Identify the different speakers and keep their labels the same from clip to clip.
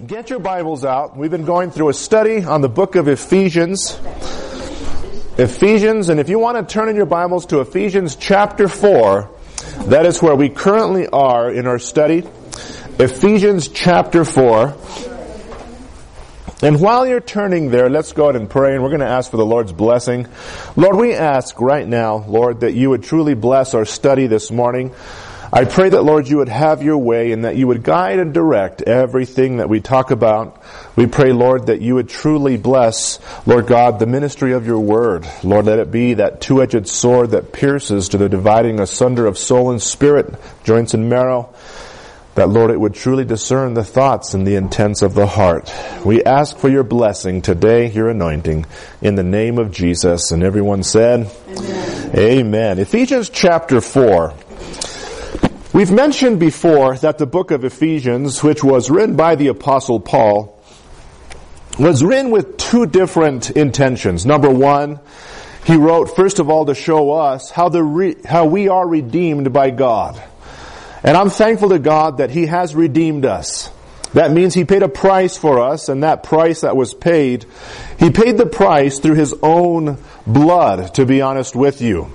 Speaker 1: Get your Bibles out. We've been going through a study on the book of Ephesians. And if you want to turn in your Bibles to Ephesians chapter 4, that is where we currently are in our study. Ephesians chapter 4. And while you're turning there, let's go ahead and pray, and we're going to ask for the Lord's blessing. Lord, we ask right now, Lord, that you would truly bless our study this morning. I pray that, Lord, you would have your way and that you would guide and direct everything that we talk about. We pray, Lord, that you would truly bless, Lord God, the ministry of your word. Lord, let it be that two-edged sword that pierces to the dividing asunder of soul and spirit, joints and marrow. That, Lord, it would truly discern the thoughts and the intents of the heart. We ask for your blessing today, your anointing, in the name of Jesus. And everyone said, Amen. Amen. Ephesians chapter 4. We've mentioned before that the book of Ephesians, which was written by the Apostle Paul, was written with two different intentions. Number one, he wrote, first of all, to show us how we are redeemed by God. And I'm thankful to God that He has redeemed us. That means He paid a price for us, and that price that was paid, He paid the price through His own blood, to be honest with you.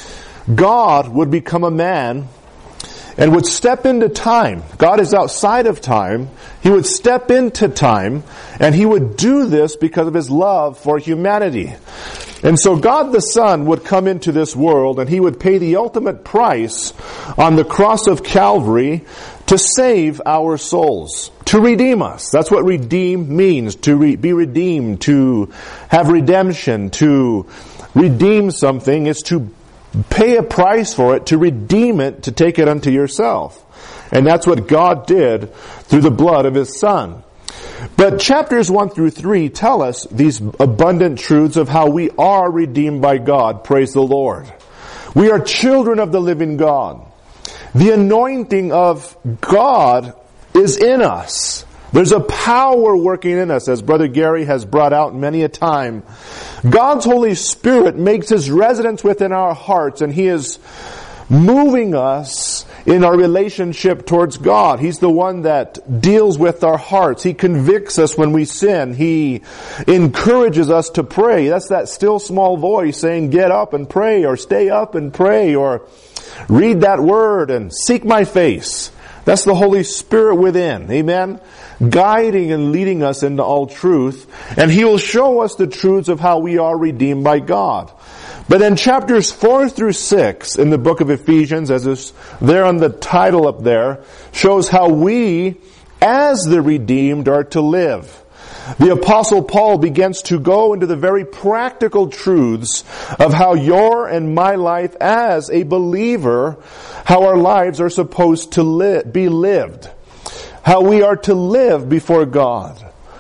Speaker 1: God would become a man and would step into time. God is outside of time. He would step into time, and He would do this because of His love for humanity. And so God the Son would come into this world, and He would pay the ultimate price on the cross of Calvary to save our souls, to redeem us. That's what redeem means, to be redeemed, to have redemption, to redeem something is to pay a price for it, to redeem it, to take it unto yourself. And that's what God did through the blood of His Son. But chapters 1 through 3 tell us these abundant truths of how we are redeemed by God. Praise the Lord. We are children of the living God. The anointing of God is in us. There's a power working in us, as Brother Gary has brought out many a time. God's Holy Spirit makes His residence within our hearts, and He is moving us in our relationship towards God. He's the one that deals with our hearts. He convicts us when we sin. He encourages us to pray. That's that still small voice saying, get up and pray, or stay up and pray, or read that word and seek my face. That's the Holy Spirit within. Amen? Guiding and leading us into all truth. And He will show us the truths of how we are redeemed by God. But in chapters 4 through 6 in the book of Ephesians, as is there on the title up there, shows how we, as the redeemed, are to live. The Apostle Paul begins to go into the very practical truths of how your and my life as a believer, how our lives are supposed to be lived. How we are to live before God.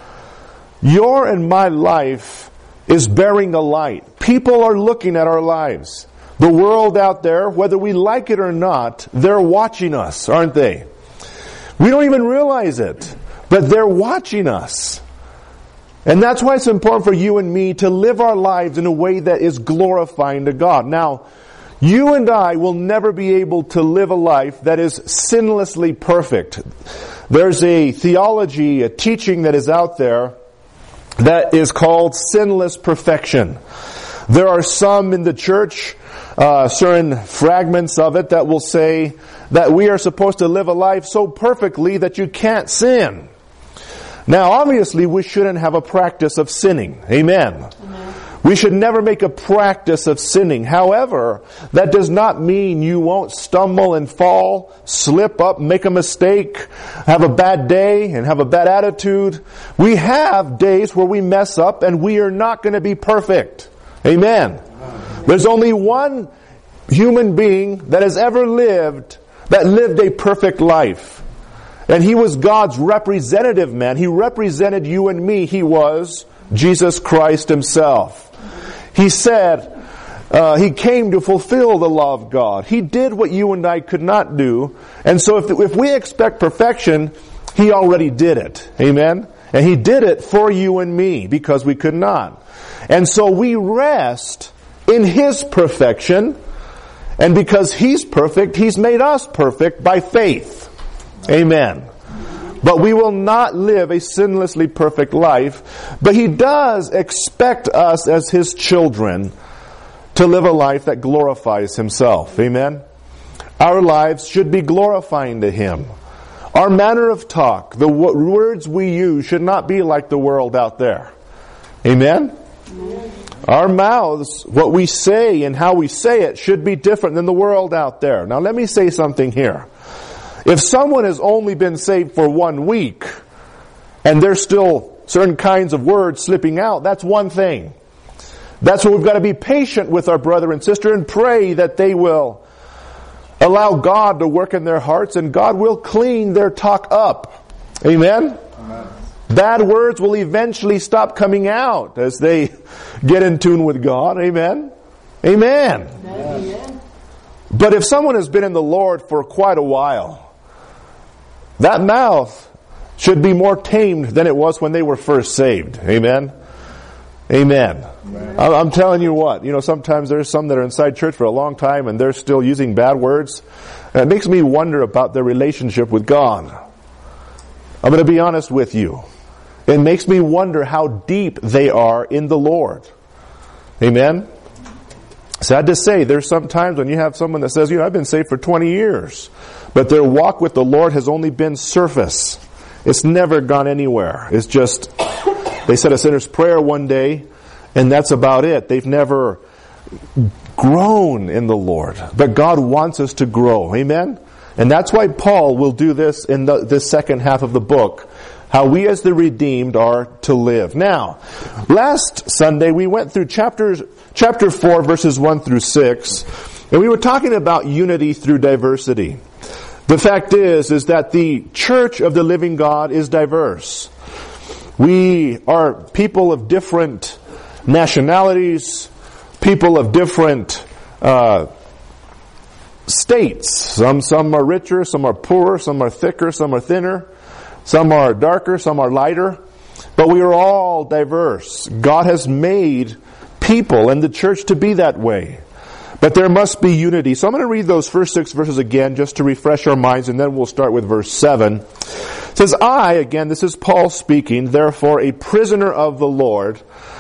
Speaker 1: Your and my life is bearing a light. People are looking at our lives. The world out there, whether we like it or not, they're watching us, aren't they? We don't even realize it, but they're watching us. And that's why it's important for you and me to live our lives in a way that is glorifying to God. Now, you and I will never be able to live a life that is sinlessly perfect. There's a theology, a teaching that is out there that is called sinless perfection. There are some in the church, certain fragments of it, that will say that we are supposed to live a life so perfectly that you can't sin. Now, obviously, we shouldn't have a practice of sinning. Amen. Amen. We should never make a practice of sinning. However, that does not mean you won't stumble and fall, slip up, make a mistake, have a bad day, and have a bad attitude. We have days where we mess up, and we are not going to be perfect. Amen. There's only one human being that has ever lived that lived a perfect life. And He was God's representative man. He represented you and me. He was Jesus Christ Himself. He said He came to fulfill the law of God. He did what you and I could not do. And so if we expect perfection, He already did it. Amen? And He did it for you and me because we could not. And so we rest in His perfection. And because He's perfect, He's made us perfect by faith. Amen. But we will not live a sinlessly perfect life. But He does expect us as His children to live a life that glorifies Himself. Amen? Our lives should be glorifying to Him. Our manner of talk, the words we use, should not be like the world out there. Amen? Amen. Our mouths, what we say and how we say it, should be different than the world out there. Now let me say something here. If someone has only been saved for 1 week, and there's still certain kinds of words slipping out, that's one thing. That's where we've got to be patient with our brother and sister and pray that they will allow God to work in their hearts, and God will clean their talk up. Amen? Amen. Bad words will eventually stop coming out as they get in tune with God. Amen? Amen. Amen. But if someone has been in the Lord for quite a while, that mouth should be more tamed than it was when they were first saved. Amen? Amen. Amen. I'm telling you what, sometimes there's some that are inside church for a long time and they're still using bad words. And it makes me wonder about their relationship with God. I'm going to be honest with you. It makes me wonder how deep they are in the Lord. Amen? Sad to say, there's some times when you have someone that says, I've been saved for 20 years. But their walk with the Lord has only been surface. It's never gone anywhere. It's just, they said a sinner's prayer one day, and that's about it. They've never grown in the Lord. But God wants us to grow. Amen? And that's why Paul will do this in this second half of the book. How we as the redeemed are to live. Now, last Sunday we went through chapter 4, verses 1 through 6, and we were talking about unity through diversity. The fact is that the church of the living God is diverse. We are people of different nationalities, people of different states. Some are richer, some are poorer, some are thicker, some are thinner. Some are darker, some are lighter, but we are all diverse. God has made people and the church to be that way. But there must be unity. So I'm going to read those first 6 verses again just to refresh our minds, and then we'll start with verse 7. It says, I, again, this is Paul speaking, therefore a prisoner of the Lord,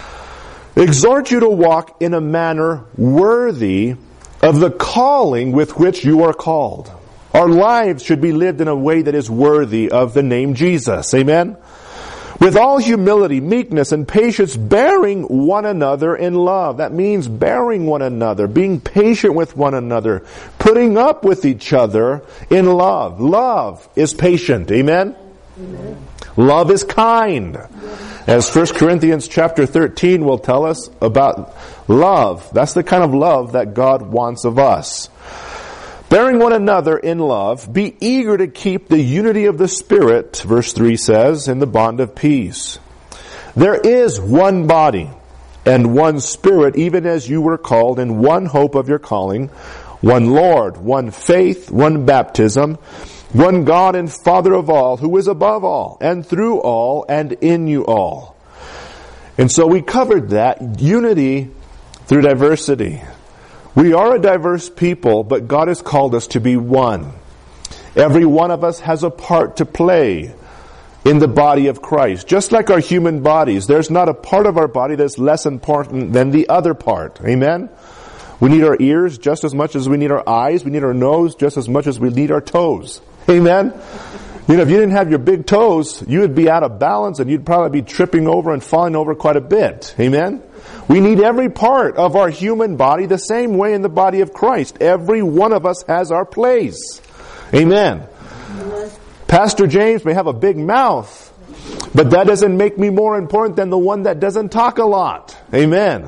Speaker 1: exhort you to walk in a manner worthy of the calling with which you are called. Our lives should be lived in a way that is worthy of the name Jesus. Amen? With all humility, meekness, and patience, bearing one another in love. That means bearing one another, being patient with one another, putting up with each other in love. Love is patient. Amen? Amen. Love is kind. As 1 Corinthians chapter 13 will tell us about love. That's the kind of love that God wants of us. Bearing one another in love, be eager to keep the unity of the Spirit, verse 3 says, in the bond of peace. There is one body and one Spirit, even as you were called, in one hope of your calling, one Lord, one faith, one baptism, one God and Father of all, who is above all, and through all, and in you all. And so we covered that, unity through diversity. We are a diverse people, but God has called us to be one. Every one of us has a part to play in the body of Christ. Just like our human bodies, there's not a part of our body that's less important than the other part. Amen? We need our ears just as much as we need our eyes. We need our nose just as much as we need our toes. Amen? If you didn't have your big toes, you would be out of balance and you'd probably be tripping over and falling over quite a bit. Amen? We need every part of our human body the same way in the body of Christ. Every one of us has our place. Amen. Amen. Pastor James may have a big mouth, but that doesn't make me more important than the one that doesn't talk a lot. Amen.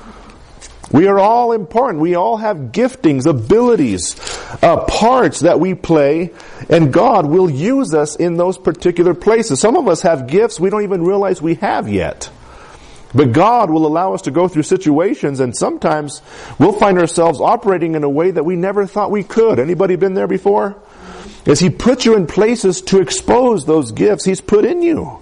Speaker 1: We are all important. We all have giftings, abilities, parts that we play, and God will use us in those particular places. Some of us have gifts we don't even realize we have yet. But God will allow us to go through situations, and sometimes we'll find ourselves operating in a way that we never thought we could. Anybody been there before? As He puts you in places to expose those gifts He's put in you.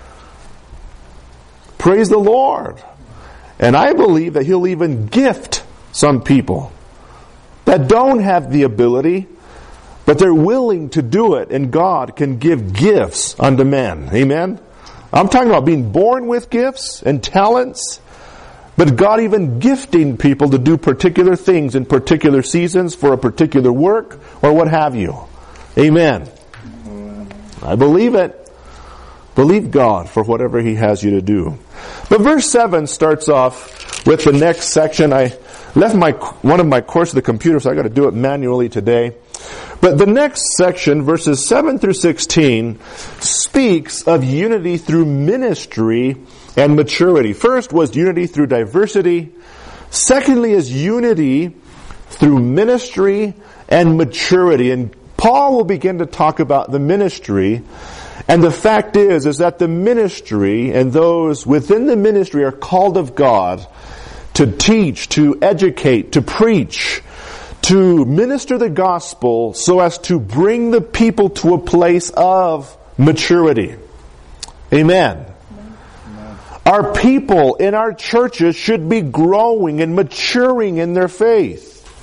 Speaker 1: Praise the Lord. And I believe that He'll even gift some people that don't have the ability, But they're willing to do it, and God can give gifts unto men. Amen? I'm talking about being born with gifts and talents, but God even gifting people to do particular things in particular seasons for a particular work or what have you. Amen. I believe it. Believe God for whatever He has you to do. But verse 7 starts off with the next section. I left one of my course of the computer, so I got to do it manually today. But the next section, verses 7 through 16, speaks of unity through ministry and maturity. First was unity through diversity. Secondly is unity through ministry and maturity. And Paul will begin to talk about the ministry. And the fact is that the ministry and those within the ministry are called of God to teach, to educate, to preach, to minister the gospel so as to bring the people to a place of maturity. Amen. Our people in our churches should be growing and maturing in their faith.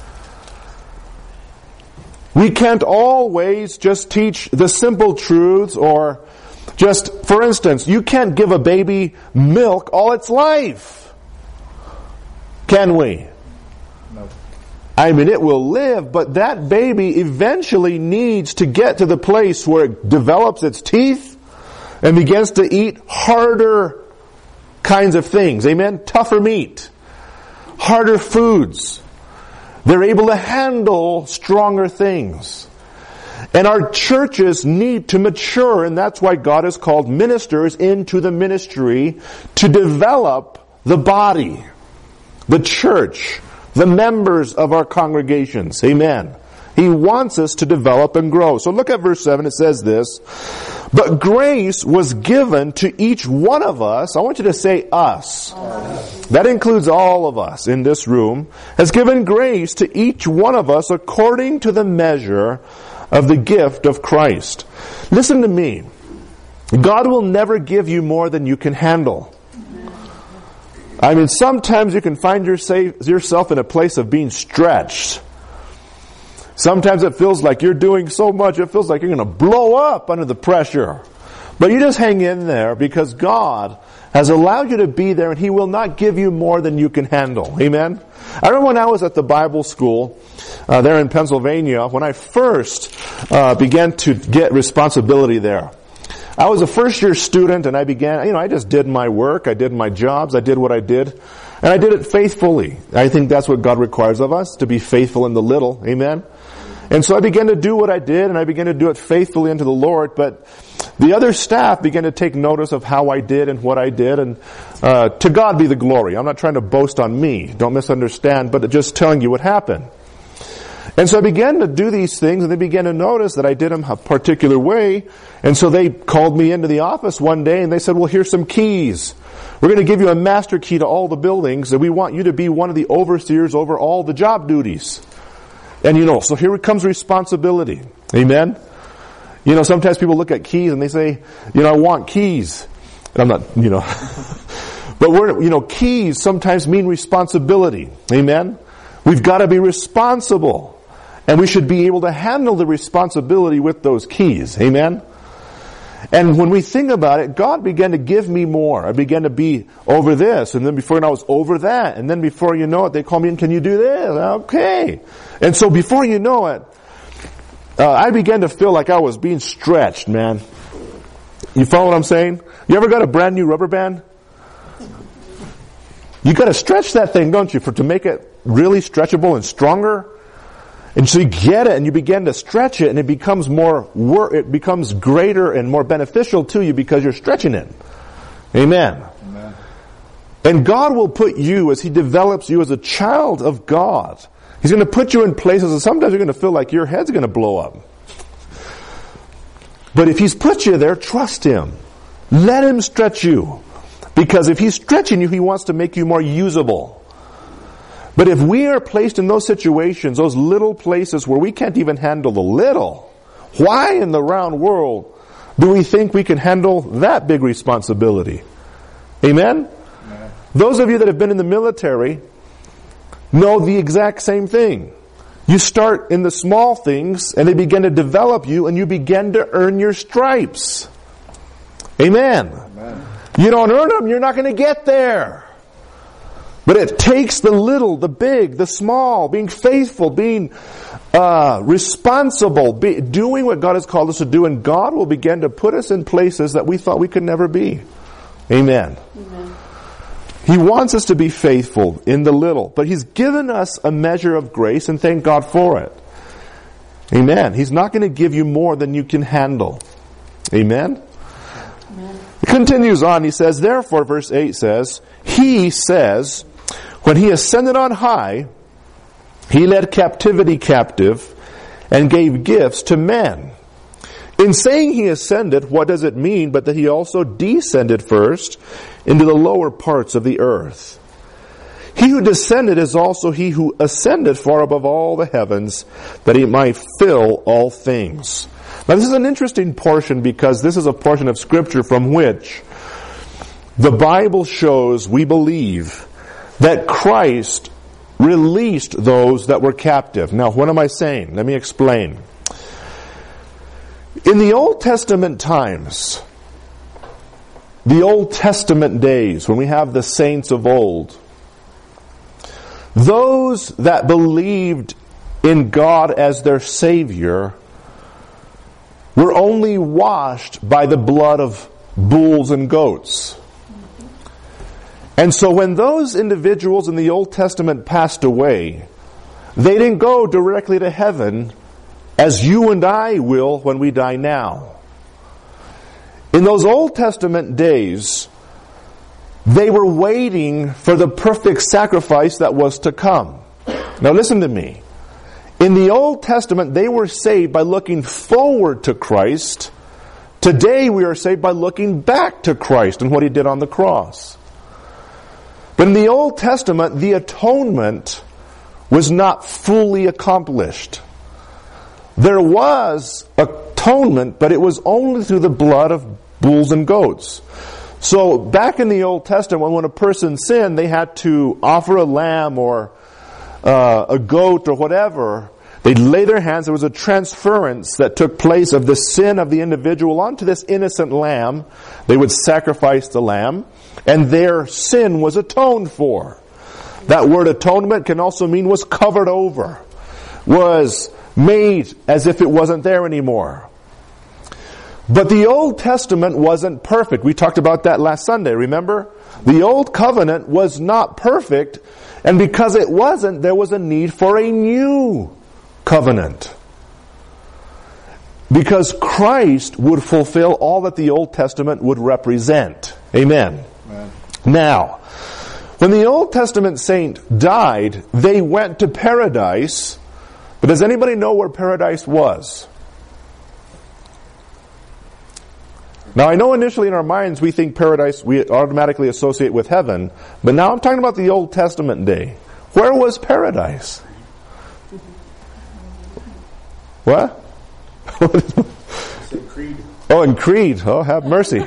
Speaker 1: We can't always just teach the simple truths or just, for instance, you can't give a baby milk all its life. Can we? No. I mean, it will live, but that baby eventually needs to get to the place where it develops its teeth and begins to eat harder kinds of things. Amen? Tougher meat. Harder foods. They're able to handle stronger things. And our churches need to mature, and that's why God has called ministers into the ministry to develop the body, the church, the members of our congregations. Amen. He wants us to develop and grow. So look at verse 7. It says this, "But grace was given to each one of us." I want you to say us. That includes all of us in this room. "Has given grace to each one of us according to the measure of the gift of Christ." Listen to me. God will never give you more than you can handle. I mean, sometimes you can find yourself in a place of being stretched. Sometimes it feels like you're doing so much, it feels like you're going to blow up under the pressure. But you just hang in there because God has allowed you to be there, and He will not give you more than you can handle. Amen? I remember when I was at the Bible school there in Pennsylvania, when I first began to get responsibility there. I was a first-year student, and I began, I just did my work, I did my jobs, I did what I did, and I did it faithfully. I think that's what God requires of us, to be faithful in the little. Amen? And so I began to do what I did, and I began to do it faithfully unto the Lord, but the other staff began to take notice of how I did and what I did, and to God be the glory. I'm not trying to boast on me, don't misunderstand, but just telling you what happened. And so I began to do these things, and they began to notice that I did them a particular way, and so they called me into the office one day, and they said, "Well, here's some keys. We're going to give you a master key to all the buildings, and we want you to be one of the overseers over all the job duties." And so here comes responsibility. Amen? Sometimes people look at keys and they say, I want keys. And I'm not, But keys sometimes mean responsibility. Amen? We've got to be responsible. And we should be able to handle the responsibility with those keys. Amen? And when we think about it, God began to give me more. I began to be over this, and then before I was over that, and then before you know it, they call me in, "Can you do this?" Okay. And so before you know it, I began to feel like I was being stretched, man. You follow what I'm saying? You ever got a brand new rubber band? You got to stretch that thing, don't you, to make it really stretchable and stronger? And so you get it and you begin to stretch it, and it becomes it becomes greater and more beneficial to you because you're stretching it. Amen. Amen. And God will put you, as He develops you as a child of God, He's going to put you in places, and sometimes you're going to feel like your head's going to blow up. But if He's put you there, trust Him. Let Him stretch you. Because if He's stretching you, He wants to make you more usable. But if we are placed in those situations, those little places where we can't even handle the little, why in the round world do we think we can handle that big responsibility? Amen? Those of you that have been in the military know the exact same thing. You start in the small things, and they begin to develop you, and you begin to earn your stripes. Amen. Amen. You don't earn them, you're not going to get there. But it takes the little, the big, the small, being faithful, being responsible, doing what God has called us to do, and God will begin to put us in places that we thought we could never be. Amen. Amen. He wants us to be faithful in the little, but He's given us a measure of grace, and thank God for it. Amen. He's not going to give you more than you can handle. Amen? Amen. It continues on. He says, therefore, verse 8 says, He says, when He ascended on high, He led captivity captive and gave gifts to men. In saying He ascended, what does it mean but that He also descended first into the lower parts of the earth? He who descended is also He who ascended far above all the heavens, that He might fill all things. Now this is an interesting portion, because this is a portion of Scripture from which the Bible shows, we believe, that Christ released those that were captive. Now what am I saying? Let me explain. In the Old Testament times, the Old Testament days, when we have the saints of old, those that believed in God as their Savior were only washed by the blood of bulls and goats. And so when those individuals in the Old Testament passed away, they didn't go directly to heaven as you and I will when we die now. In those Old Testament days, they were waiting for the perfect sacrifice that was to come. Now listen to me. In the Old Testament, they were saved by looking forward to Christ. Today we are saved by looking back to Christ and what He did on the cross. But in the Old Testament, the atonement was not fully accomplished. There was atonement, but it was only through the blood of bulls and goats. So back in the Old Testament, when a person sinned, they had to offer a lamb or a goat or whatever. They'd lay their hands. There was a transference that took place of the sin of the individual onto this innocent lamb. They would sacrifice the lamb, and their sin was atoned for. That word atonement can also mean was covered over, was made as if it wasn't there anymore. But the Old Testament wasn't perfect. We talked about that last Sunday, remember? The Old Covenant was not perfect, and because it wasn't, there was a need for a new covenant. Because Christ would fulfill all that the Old Testament would represent. Amen. Amen. Now, when the Old Testament saint died, they went to paradise. But does anybody know where paradise was? Now I know initially in our minds we think paradise we automatically associate with heaven, but now I'm talking about the Old Testament day. Where was paradise? What?
Speaker 2: Creed.
Speaker 1: Oh, in Creed. Oh, have mercy.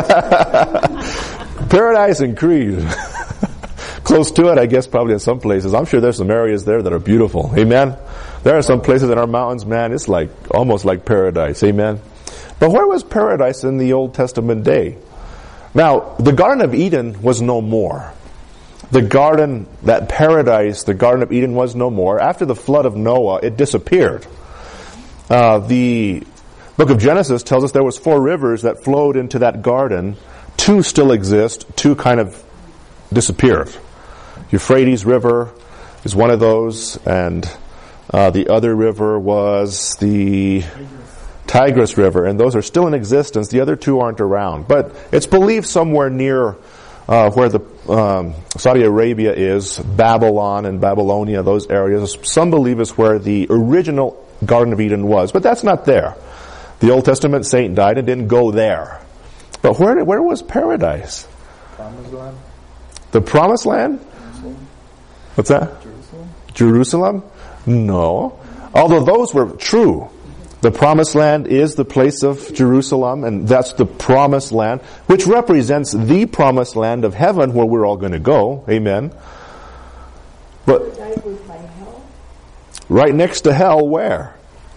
Speaker 1: Paradise and Creed. Close to it, I guess, probably in some places. I'm sure there's some areas there that are beautiful. Amen? There are some places in our mountains, man, it's like almost like paradise. Amen? But where was paradise in the Old Testament day? Now, the Garden of Eden was no more. The garden, that paradise, the Garden of Eden was no more. After the flood of Noah, it disappeared. The book of Genesis tells us there was 4 rivers that flowed into that garden. 2 still exist. 2 kind of disappeared. Euphrates River is one of those, and the other river was the Tigris River, and those are still in existence. The other 2 aren't around. But it's believed somewhere near where the Saudi Arabia is, Babylon and Babylonia, those areas. Some believe is where the original Garden of Eden was, but that's not there. The Old Testament saint died and didn't go there. But where was paradise?
Speaker 2: Promised land.
Speaker 1: The Promised Land?
Speaker 2: Jerusalem.
Speaker 1: What's that? Jerusalem? No. Although those were true. The Promised Land is the place of Jerusalem, and that's the Promised Land, which represents the Promised Land of heaven where we're all going to go. Amen. But right next to hell, where?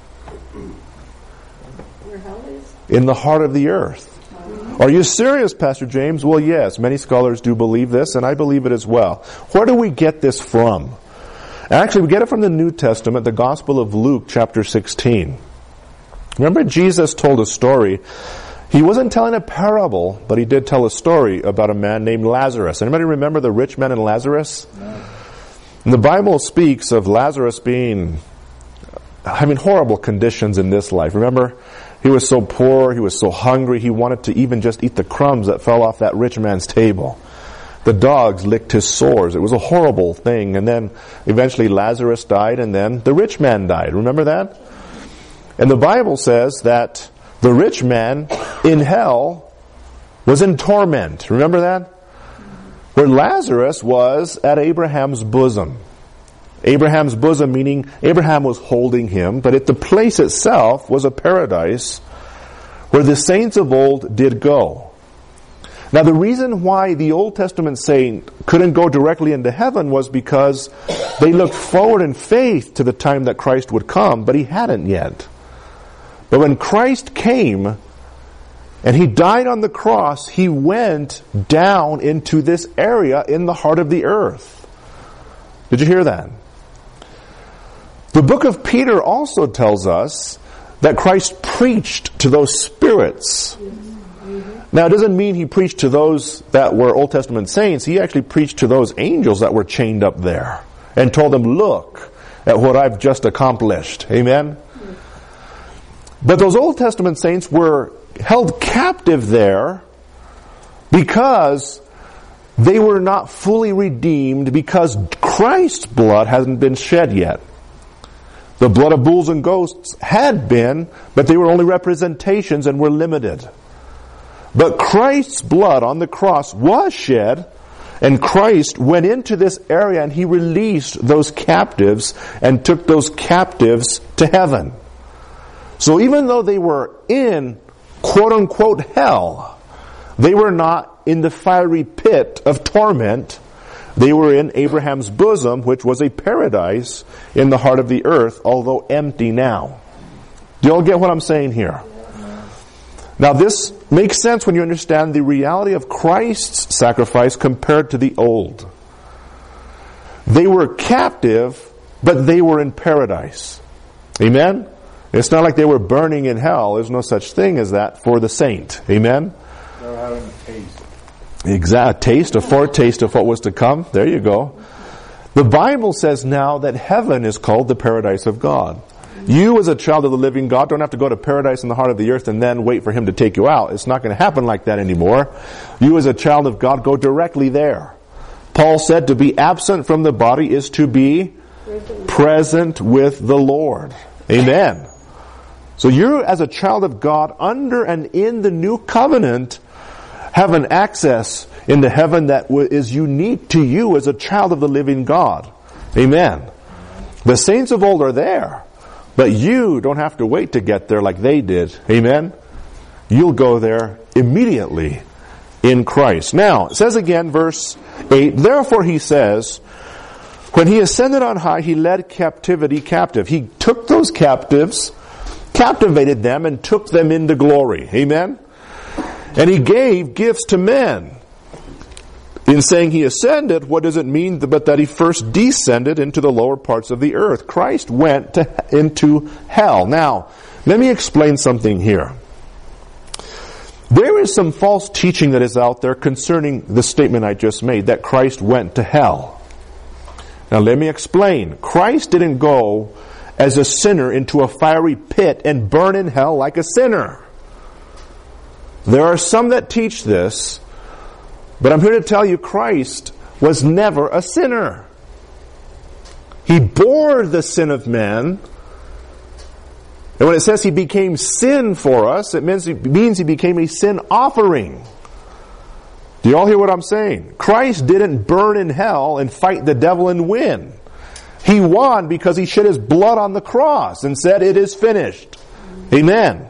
Speaker 2: Where hell is?
Speaker 1: In the heart of the earth. Are you serious, Pastor James? Well, yes. Many scholars do believe this, and I believe it as well. Where do we get this from? Actually, we get it from the New Testament, the Gospel of Luke, chapter 16. Remember, Jesus told a story. He wasn't telling a parable, but he did tell a story about a man named Lazarus. Anybody remember the rich man and Lazarus? No. And the Bible speaks of Lazarus having horrible conditions in this life. Remember, he was so poor, he was so hungry, he wanted to even just eat the crumbs that fell off that rich man's table. The dogs licked his sores. It was a horrible thing. And then eventually Lazarus died, and then the rich man died. Remember that? And the Bible says that the rich man in hell was in torment. Remember that? Where Lazarus was at Abraham's bosom. Abraham's bosom meaning Abraham was holding him, but the place itself was a paradise where the saints of old did go. Now the reason why the Old Testament saint couldn't go directly into heaven was because they looked forward in faith to the time that Christ would come, but he hadn't yet. But when Christ came and he died on the cross, he went down into this area in the heart of the earth. Did you hear that? The book of Peter also tells us that Christ preached to those spirits. Now, it doesn't mean he preached to those that were Old Testament saints. He actually preached to those angels that were chained up there and told them, look at what I've just accomplished. Amen? But those Old Testament saints were held captive there because they were not fully redeemed, because Christ's blood hasn't been shed yet. The blood of bulls and goats had been, but they were only representations and were limited. But Christ's blood on the cross was shed, and Christ went into this area and he released those captives and took those captives to heaven. So even though they were in quote-unquote hell, they were not in the fiery pit of torment. They were in Abraham's bosom, which was a paradise in the heart of the earth, although empty now. Do you all get what I'm saying here? Now this makes sense when you understand the reality of Christ's sacrifice compared to the old. They were captive, but they were in paradise. Amen? It's not like they were burning in hell. There's no such thing as that for the saint. Amen?
Speaker 3: They were having a taste.
Speaker 1: A foretaste of what was to come. There you go. The Bible says now that heaven is called the paradise of God. You as a child of the living God don't have to go to paradise in the heart of the earth and then wait for him to take you out. It's not going to happen like that anymore. You as a child of God go directly there. Paul said to be absent from the body is to be present with the Lord. Amen. So you as a child of God under and in the new covenant have an access into heaven that is unique to you as a child of the living God. Amen. The saints of old are there, but you don't have to wait to get there like they did. Amen. You'll go there immediately in Christ. Now, it says again, verse 8, therefore he says, when he ascended on high, he led captivity captive. He took those captives, captivated them, and took them into glory. Amen. And he gave gifts to men. In saying he ascended, what does it mean but that he first descended into the lower parts of the earth? Christ went into hell. Now, let me explain something here. There is some false teaching that is out there concerning the statement I just made, that Christ went to hell. Now let me explain. Christ didn't go as a sinner into a fiery pit and burn in hell like a sinner. There are some that teach this, but I'm here to tell you Christ was never a sinner. He bore the sin of man. And when it says he became sin for us, it means he became a sin offering. Do you all hear what I'm saying? Christ didn't burn in hell and fight the devil and win. He won because he shed his blood on the cross and said, it is finished. Amen.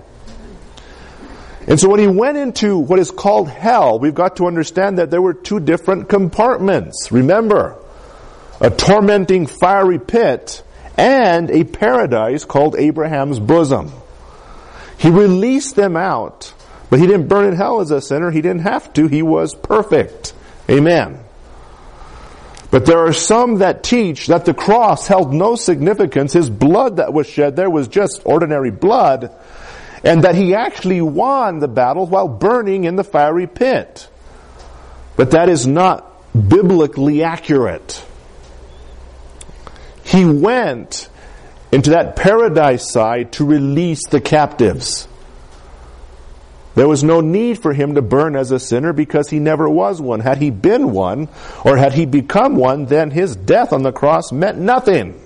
Speaker 1: And so when he went into what is called hell, we've got to understand that there were two different compartments. Remember, a tormenting fiery pit and a paradise called Abraham's bosom. He released them out, but he didn't burn in hell as a sinner. He didn't have to. He was perfect. Amen. But there are some that teach that the cross held no significance. His blood that was shed there was just ordinary blood, and that he actually won the battle while burning in the fiery pit. But that is not biblically accurate. He went into that paradise side to release the captives. There was no need for him to burn as a sinner because he never was one. Had he been one, or had he become one, then his death on the cross meant nothing.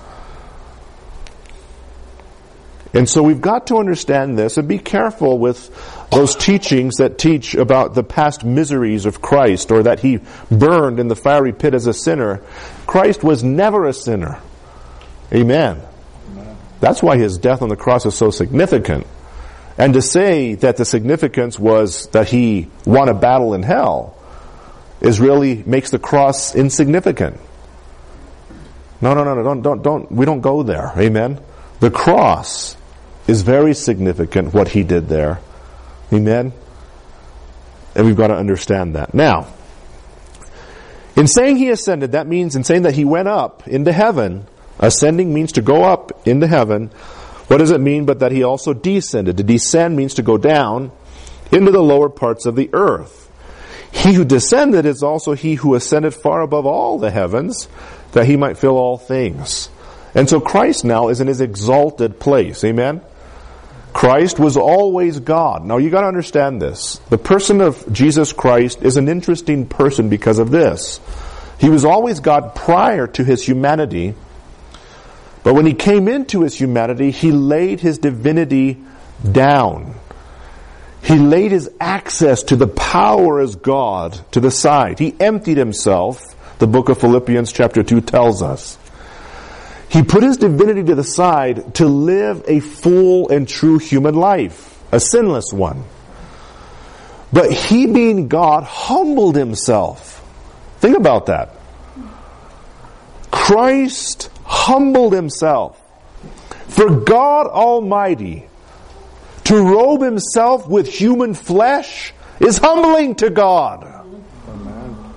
Speaker 1: And so we've got to understand this and be careful with those teachings that teach about the past miseries of Christ, or that he burned in the fiery pit as a sinner. Christ was never a sinner. Amen. That's why his death on the cross is so significant. And to say that the significance was that he won a battle in hell is really makes the cross insignificant. No, don't. We don't go there. Amen. The cross is very significant, what he did there. Amen. And we've got to understand that. Now, in saying he ascended, that means in saying that he went up into heaven. Ascending means to go up into heaven. What does it mean but that he also descended? To descend means to go down into the lower parts of the earth. He who descended is also he who ascended far above all the heavens, that he might fill all things. And so Christ now is in his exalted place. Amen? Christ was always God. Now you got to understand this. The person of Jesus Christ is an interesting person because of this. He was always God prior to his humanity. But when he came into his humanity, he laid his divinity down. He laid his access to the power as God to the side. He emptied himself, the book of Philippians chapter 2 tells us. He put his divinity to the side to live a full and true human life, a sinless one. But he, being God, humbled himself. Think about that. Christ humbled himself. For God Almighty to robe himself with human flesh is humbling to God. Amen.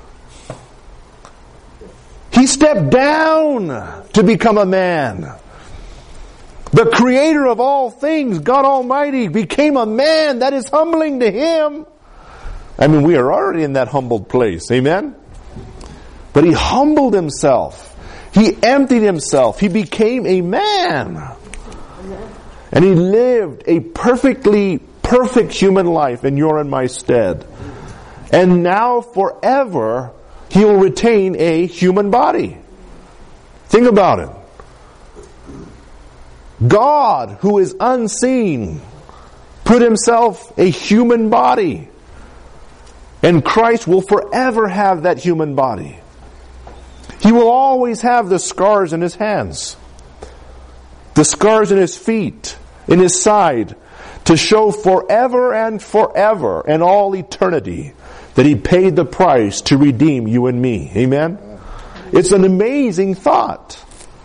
Speaker 1: He stepped down to become a man. The creator of all things, God Almighty, became a man. That is humbling to him. I mean, we are already in that humbled place. Amen? But he humbled himself. He emptied himself. He became a man. And he lived a perfectly perfect human life in your and my stead. And now forever, he will retain a human body. Think about it. God, who is unseen, put himself a human body. And Christ will forever have that human body. He will always have the scars in his hands, the scars in his feet, in his side, to show forever and all eternity that he paid the price to redeem you and me. Amen? It's an amazing thought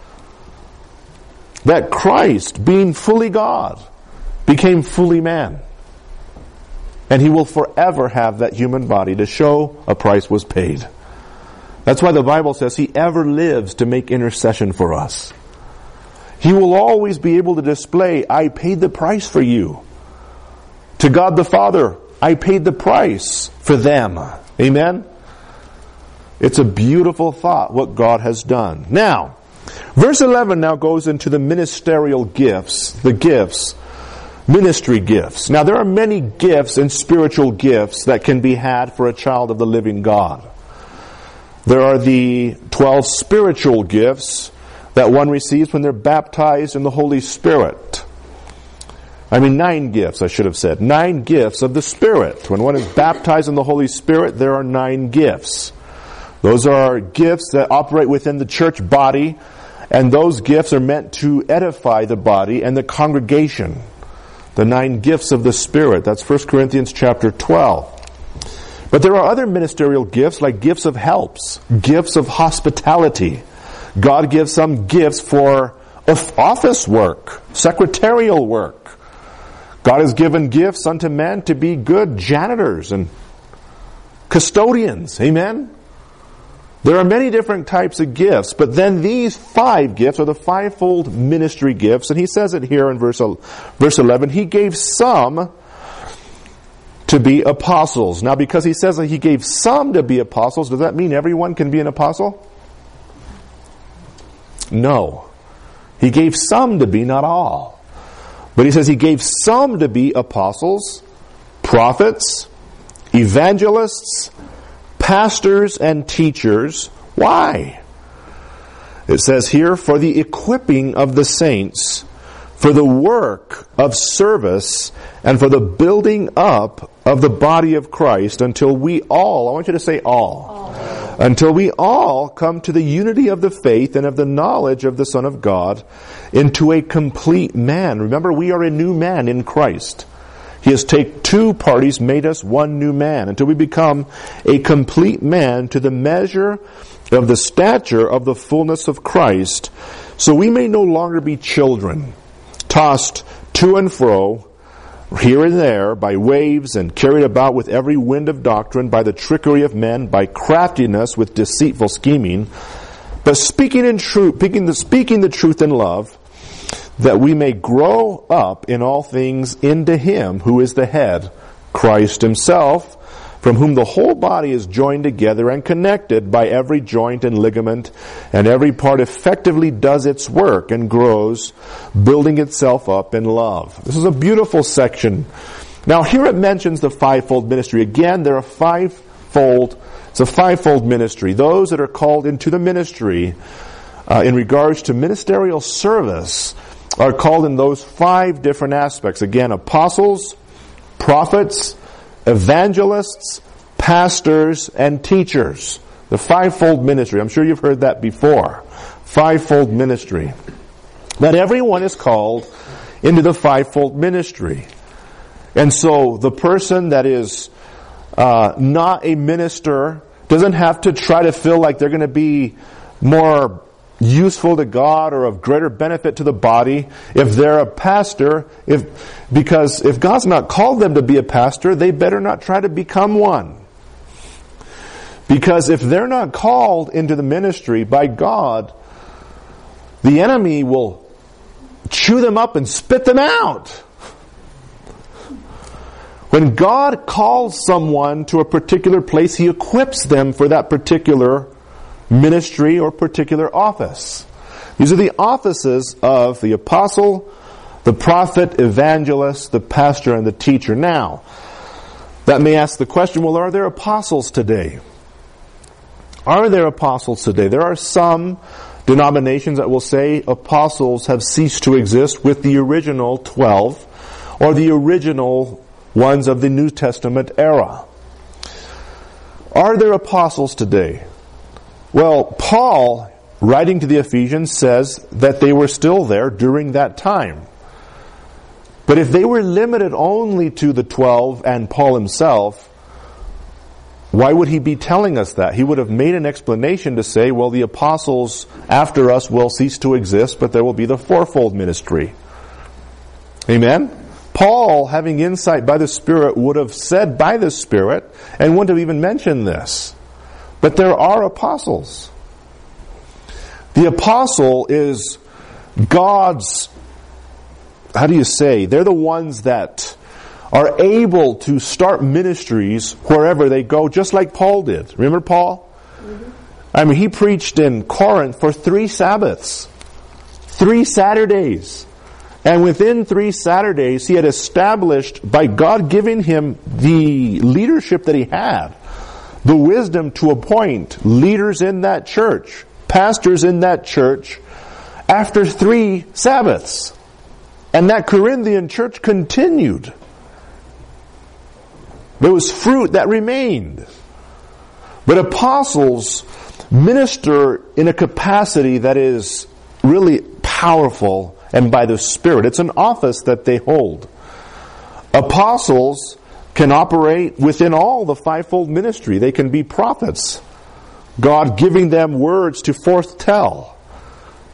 Speaker 1: that Christ, being fully God, became fully man. And he will forever have that human body to show a price was paid. That's why the Bible says he ever lives to make intercession for us. He will always be able to display, I paid the price for you. To God the Father, I paid the price for them. Amen? It's a beautiful thought what God has done. Now, verse 11 now goes into the ministerial gifts, the gifts, ministry gifts. Now there are many gifts and spiritual gifts that can be had for a child of the living God. There are the 12 spiritual gifts that one receives when they're baptized in the Holy Spirit. 9 gifts, I should have said. 9 gifts of the Spirit. When one is baptized in the Holy Spirit, there are 9 gifts. Those are gifts that operate within the church body, and those gifts are meant to edify the body and the congregation. The 9 gifts of the Spirit. That's 1 Corinthians chapter 12. But there are other ministerial gifts like gifts of helps, gifts of hospitality, God gives some gifts for office work, secretarial work. God has given gifts unto men to be good janitors and custodians. Amen? There are many different types of gifts, but then these 5 gifts are the fivefold ministry gifts, and he says it here in verse 11. He gave some to be apostles. Now, because he says that he gave some to be apostles, does that mean everyone can be an apostle? No. He gave some to be, not all. But he says he gave some to be apostles, prophets, evangelists, pastors, and teachers. Why? It says here, for the equipping of the saints, for the work of service, and for the building up of the body of Christ, until we all, I want you to say all, until we all come to the unity of the faith and of the knowledge of the Son of God, into a complete man. Remember, we are a new man in Christ. He has taken 2 parties, made us one new man, until we become a complete man to the measure of the stature of the fullness of Christ, so we may no longer be children, tossed to and fro, here and there, by waves, and carried about with every wind of doctrine, by the trickery of men, by craftiness with deceitful scheming, but speaking the truth in love, that we may grow up in all things into Him who is the head, Christ Himself, from whom the whole body is joined together and connected by every joint and ligament, and every part effectively does its work and grows, building itself up in love. This is a beautiful section. Now here it mentions the fivefold ministry. Again, it's a fivefold ministry. Those that are called into the ministry in regards to ministerial service are called in those 5 different aspects. Again, apostles, prophets, evangelists, pastors, and teachers. The fivefold ministry. I'm sure you've heard that before. Fivefold ministry. That everyone is called into the fivefold ministry. And so the person that is not a minister doesn't have to try to feel like they're going to be more useful to God or of greater benefit to the body if they're a pastor, because if God's not called them to be a pastor, they better not try to become one. Because if they're not called into the ministry by God, the enemy will chew them up and spit them out. When God calls someone to a particular place, He equips them for that particular ministry or particular office. These are the offices of the apostle, the prophet, evangelist, the pastor, and the teacher. Now, that may ask the question, well, are there apostles today? Are there apostles today? There are some denominations that will say apostles have ceased to exist with the original 12 or the original ones of the New Testament era. Are there apostles today? Well, Paul, writing to the Ephesians, says that they were still there during that time. But if they were limited only to the 12 and Paul himself, why would he be telling us that? He would have made an explanation to say, well, the apostles after us will cease to exist, but there will be the fourfold ministry. Amen? Paul, having insight by the Spirit, would have said by the Spirit, and wouldn't have even mentioned this. But there are apostles. The apostle is God's, they're the ones that are able to start ministries wherever they go, just like Paul did. Remember Paul? Mm-hmm. He preached in Corinth for 3 Sabbaths, 3 Saturdays. And within 3 Saturdays, he had established, by God giving him the leadership that he had, the wisdom to appoint leaders in that church, pastors in that church, after 3 Sabbaths. And that Corinthian church continued. There was fruit that remained. But apostles minister in a capacity that is really powerful and by the Spirit. It's an office that they hold. Apostles can operate within all the fivefold ministry. They can be prophets, God giving them words to foretell.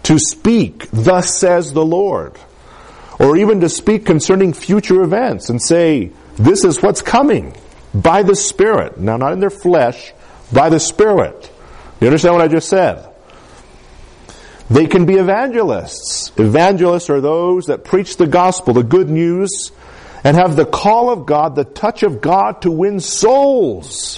Speaker 1: to speak, thus says the Lord. Or even to speak concerning future events and say, this is what's coming by the Spirit. Now, not in their flesh, by the Spirit. You understand what I just said? They can be evangelists. Evangelists are those that preach the gospel, the good news, and have the call of God, the touch of God to win souls.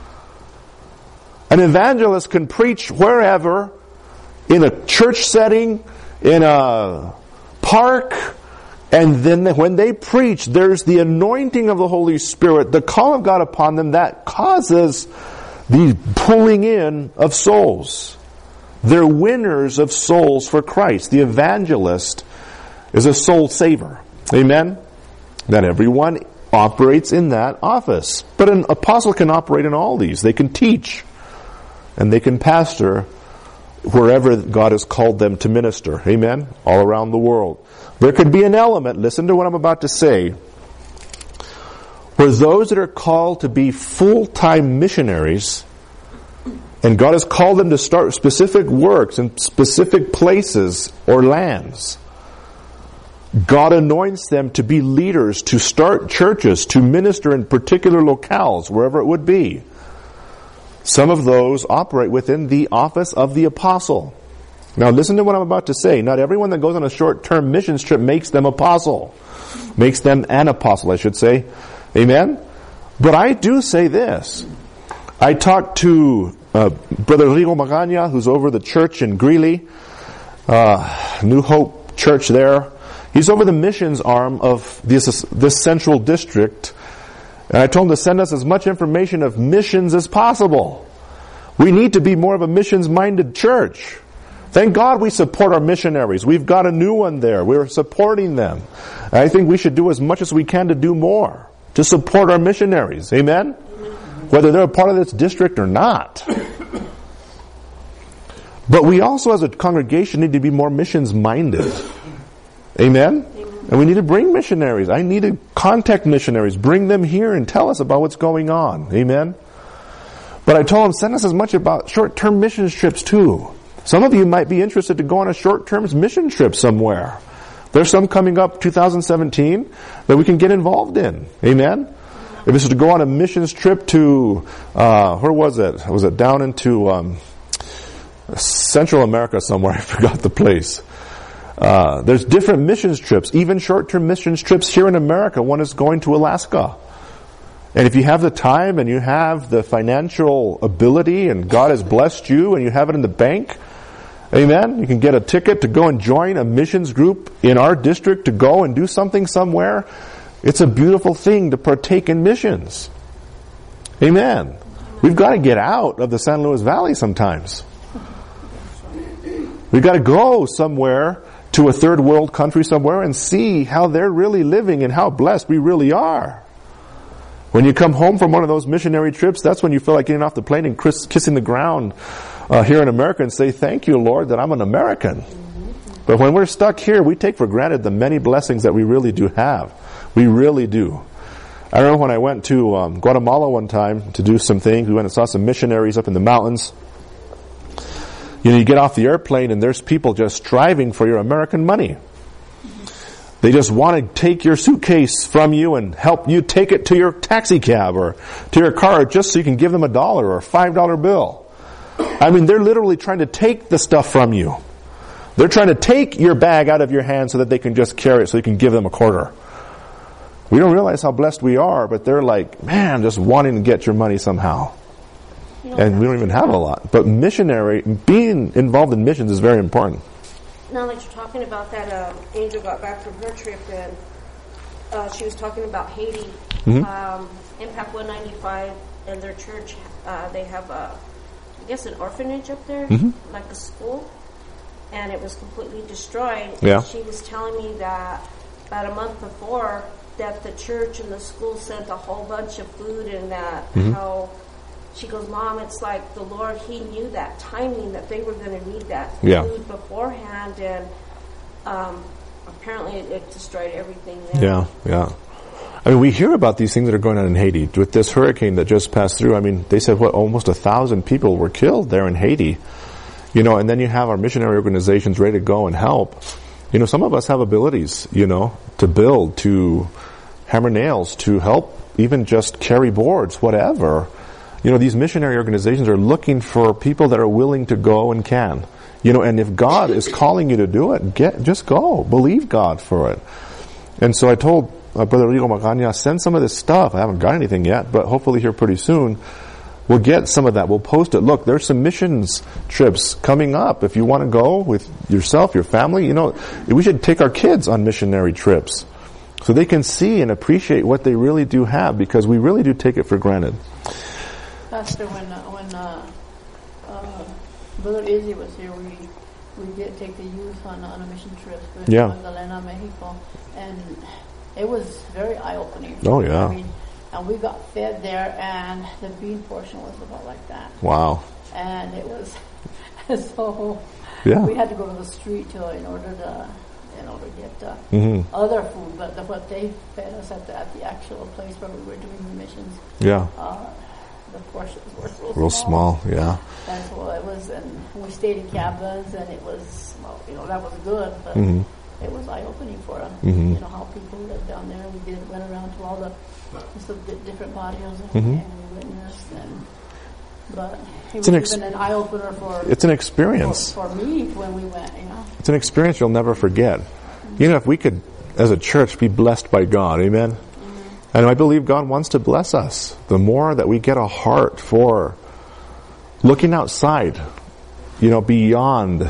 Speaker 1: An evangelist can preach wherever, in a church setting, in a park, and then when they preach, there's the anointing of the Holy Spirit, the call of God upon them that causes the pulling in of souls. They're winners of souls for Christ. The evangelist is a soul saver. Amen? Not everyone operates in that office. But an apostle can operate in all these. They can teach. And they can pastor wherever God has called them to minister. Amen? All around the world. There could be an element, listen to what I'm about to say, where those that are called to be full-time missionaries, and God has called them to start specific works in specific places or lands, God anoints them to be leaders, to start churches, to minister in particular locales, wherever it would be. Some of those operate within the office of the apostle. Now listen to what I'm about to say. Not everyone that goes on a short-term missions trip makes them apostle. Makes them an apostle, I should say. Amen? But I do say this. I talked to Brother Rigo Magana, who's over the church in Greeley, New Hope Church there. He's over the missions arm of this central district. And I told him to send us as much information of missions as possible. We need to be more of a missions-minded church. Thank God we support our missionaries. We've got a new one there. We're supporting them. And I think we should do as much as we can to do more, to support our missionaries. Amen? Whether they're a part of this district or not. But we also as a congregation need to be more missions-minded. Amen? And we need to bring missionaries. I need to contact missionaries. Bring them here and tell us about what's going on. Amen? But I told them, send us as much about short-term missions trips too. Some of you might be interested to go on a short-term mission trip somewhere. There's some coming up 2017 that we can get involved in. Amen? If this is to go on a missions trip to, where was it? Was it down into Central America somewhere? I forgot the place. There's different missions trips, even short-term missions trips here in America. One is going to Alaska. And if you have the time and you have the financial ability and God has blessed you and you have it in the bank, amen, you can get a ticket to go and join a missions group in our district to go and do something somewhere. It's a beautiful thing to partake in missions. Amen. We've got to get out of the San Luis Valley sometimes. We've got to go somewhere to a third world country somewhere and see how they're really living and how blessed we really are. When you come home from one of those missionary trips, that's when you feel like getting off the plane and kissing the ground here in America and say, thank you, Lord, that I'm an American. But when we're stuck here, we take for granted the many blessings that we really do have. We really do. I remember when I went to Guatemala one time to do some things. We went and saw some missionaries up in the mountains. You know, you get off the airplane and there's people just striving for your American money. They just want to take your suitcase from you and help you take it to your taxi cab or to your car just so you can give them $1 or a $5 bill. I mean, they're literally trying to take the stuff from you. They're trying to take your bag out of your hand so that they can just carry it so you can give them a quarter. We don't realize how blessed we are, but they're like, man, just wanting to get your money somehow. And we don't even have a lot. But being involved in missions is very important.
Speaker 2: Now that you're talking about that, Angel got back from her trip and she was talking about Haiti. Mm-hmm. Impact 195 and their church, they have I guess an orphanage up there, mm-hmm. like a school, and it was completely destroyed.
Speaker 1: Yeah.
Speaker 2: She was telling me that about a month before that the church and the school sent a whole bunch of food and that mm-hmm. how... She goes, Mom, it's like the Lord, He knew that timing that they were going to need that food beforehand, and apparently it destroyed everything there.
Speaker 1: Yeah. I mean, we hear about these things that are going on in Haiti. With this hurricane that just passed through, I mean, they said, almost 1,000 people were killed there in Haiti. And then you have our missionary organizations ready to go and help. Some of us have abilities, to build, to hammer nails, to help even just carry boards, whatever. These missionary organizations are looking for people that are willing to go and can. And if God is calling you to do it, just go. Believe God for it. And so I told Brother Rigo Magana, send some of this stuff. I haven't got anything yet, but hopefully here pretty soon, we'll get some of that. We'll post it. Look, there's some missions trips coming up. If you want to go with yourself, your family, we should take our kids on missionary trips so they can see and appreciate what they really do have, because we really do take it for granted.
Speaker 4: Pastor, when Brother Izzy was here, we did take the youth on a mission trip with Magdalena, Mexico, and it was very eye-opening.
Speaker 1: Oh, yeah.
Speaker 4: And we got fed there, and the bean portion was about like that.
Speaker 1: Wow.
Speaker 4: And it was so.
Speaker 1: Yeah.
Speaker 4: We had to go to the street in order to get other food, but what they fed us at the actual place where we were doing the missions.
Speaker 1: Yeah.
Speaker 4: The portions were
Speaker 1: real small. Yeah.
Speaker 4: And so it was, and we stayed in cabins, and it was, that was good, but it was eye-opening for us. How people live down there. We went around to all the different barrios and we witnessed, but it was even an eye-opener for. It's an experience for me when we went.
Speaker 1: It's an experience you'll never forget. If we could, as a church, be blessed by God, amen. And I believe God wants to bless us. The more that we get a heart for looking outside, beyond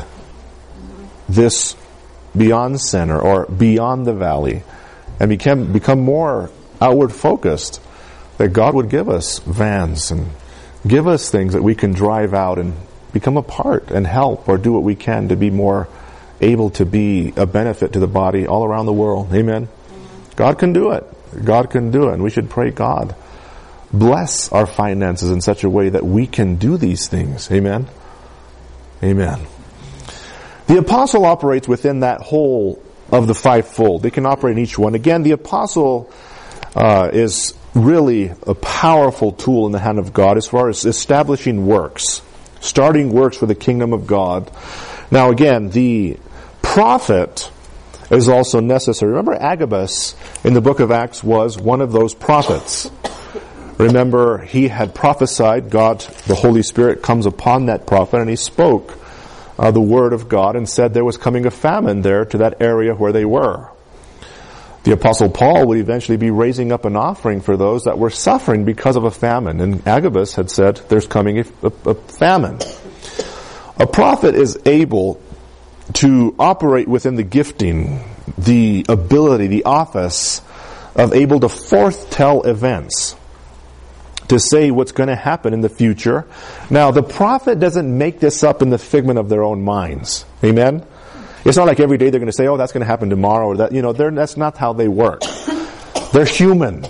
Speaker 1: this, beyond center or beyond the valley, and become more outward focused, that God would give us vans and give us things that we can drive out and become a part and help or do what we can to be more able to be a benefit to the body all around the world. Amen. God can do it. God can do it, and we should pray God bless our finances in such a way that we can do these things. Amen. Amen. The apostle operates within that whole of the fivefold. They can operate in each one. Again, the apostle is really a powerful tool in the hand of God as far as establishing works, starting works for the kingdom of God. Now again, the prophet is also necessary. Remember, Agabus in the book of Acts was one of those prophets. Remember, he had prophesied. God, the Holy Spirit, comes upon that prophet, and he spoke the word of God and said there was coming a famine there to that area where they were. The Apostle Paul would eventually be raising up an offering for those that were suffering because of a famine. And Agabus had said there's coming a famine. A prophet is able to operate within the gifting, the ability, the office of able to foretell events, to say what's going to happen in the future. Now, the prophet doesn't make this up in the figment of their own minds. Amen? It's not like every day they're going to say, that's going to happen tomorrow, or that, that's not how they work. They're human.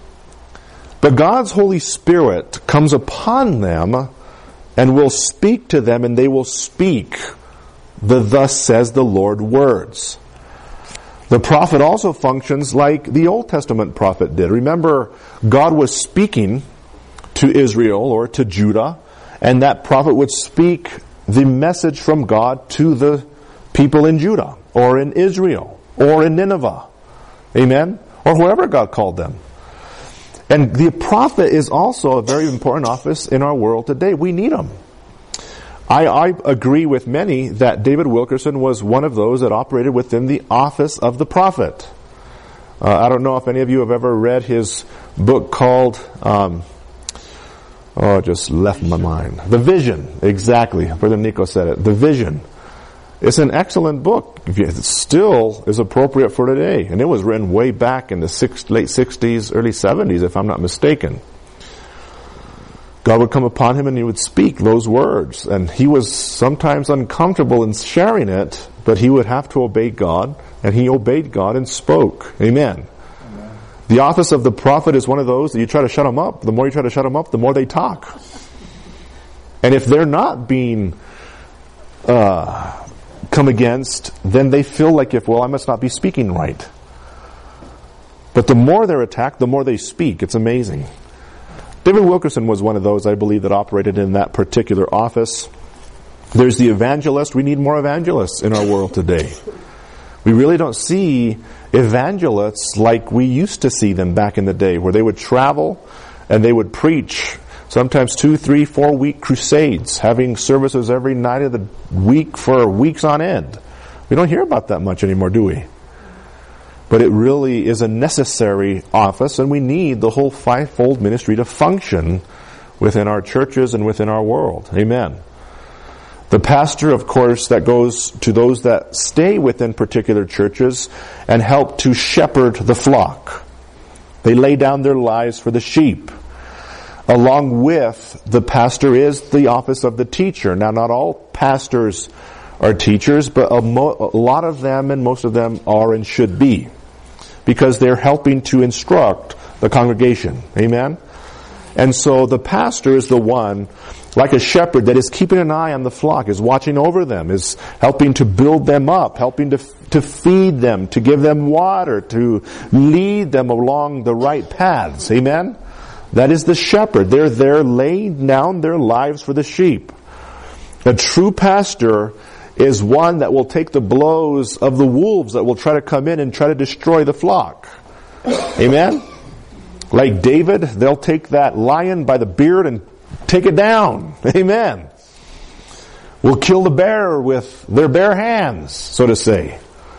Speaker 1: But God's Holy Spirit comes upon them and will speak to them, and they will speak the thus says the Lord words. The prophet also functions like the Old Testament prophet did. Remember, God was speaking to Israel or to Judah, and that prophet would speak the message from God to the people in Judah or in Israel or in Nineveh. Amen? Or wherever God called them. And the prophet is also a very important office in our world today. We need him. I agree with many that David Wilkerson was one of those that operated within the office of the prophet. I don't know if any of you have ever read his book called, it just left my mind. The Vision, exactly. Brother Nico said it. The Vision. It's an excellent book. It still is appropriate for today. And it was written way back in the late 60s, early 70s, if I'm not mistaken. God would come upon him and he would speak those words. And he was sometimes uncomfortable in sharing it, but he would have to obey God. And he obeyed God and spoke. Amen. Amen. The office of the prophet is one of those that you try to shut them up. The more you try to shut them up, the more they talk. And if they're not being come against, then they feel like I must not be speaking right. But the more they're attacked, the more they speak. It's amazing. David Wilkerson was one of those, I believe, that operated in that particular office. There's the evangelist. We need more evangelists in our world today. We really don't see evangelists like we used to see them back in the day, where they would travel and they would preach sometimes 2, 3, 4 week crusades, having services every night of the week for weeks on end. We don't hear about that much anymore, do we? But it really is a necessary office, and we need the whole fivefold ministry to function within our churches and within our world. Amen. The pastor, of course, that goes to those that stay within particular churches and help to shepherd the flock. They lay down their lives for the sheep. Along with the pastor is the office of the teacher. Now, not all pastors are teachers, but a lot of them and most of them are and should be, because they're helping to instruct the congregation. Amen? And so the pastor is the one, like a shepherd, that is keeping an eye on the flock, is watching over them, is helping to build them up, helping to feed them, to give them water, to lead them along the right paths. Amen? That is the shepherd. They're there laying down their lives for the sheep. A true pastor is one that will take the blows of the wolves that will try to come in and try to destroy the flock. Amen? Like David, they'll take that lion by the beard and take it down. Amen. We'll kill the bear with their bare hands, so to say.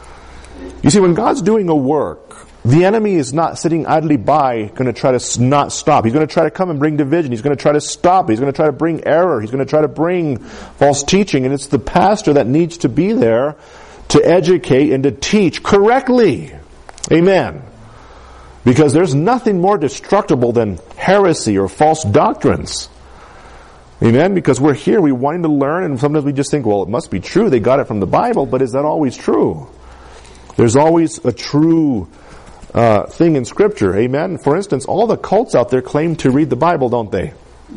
Speaker 1: You see, when God's doing a work, the enemy is not sitting idly by going to try to not stop. He's going to try to come and bring division. He's going to try to stop. He's going to try to bring error. He's going to try to bring false teaching. And it's the pastor that needs to be there to educate and to teach correctly. Amen. Because there's nothing more destructible than heresy or false doctrines. Amen? Because we're here, we're wanting to learn, and sometimes we just think, well, it must be true. They got it from the Bible, but is that always true? There's always a true thing in Scripture. Amen? For instance, all the cults out there claim to read the Bible, don't they?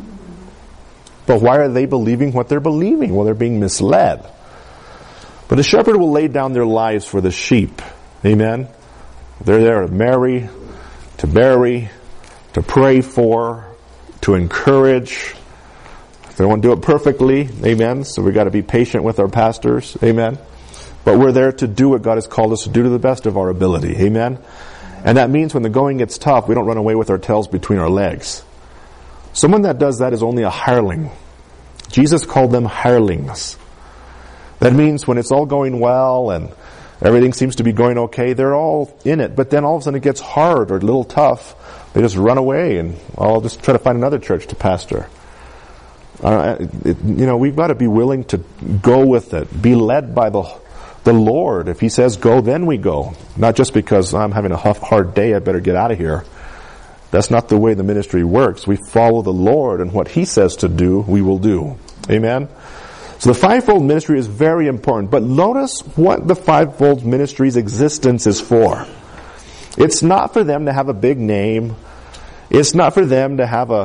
Speaker 1: But why are they believing what they're believing? Well, they're being misled. But a shepherd will lay down their lives for the sheep. Amen? They're there to marry, to bury, to pray for, to encourage. They don't want to do it perfectly. Amen? So we've got to be patient with our pastors. Amen? But we're there to do what God has called us to do to the best of our ability. Amen? And that means when the going gets tough, we don't run away with our tails between our legs. Someone that does that is only a hireling. Jesus called them hirelings. That means when it's all going well and everything seems to be going okay, they're all in it. But then all of a sudden it gets hard or a little tough. They just run away and I'll just try to find another church to pastor. We've got to be willing to go with it. Be led by the Lord. If He says go, then we go. Not just because I'm having a hard day, I better get out of here. That's not the way the ministry works. We follow the Lord, and what He says to do, we will do. Amen? So the fivefold ministry is very important. But notice what the fivefold ministry's existence is for. It's not for them to have a big name. It's not for them to have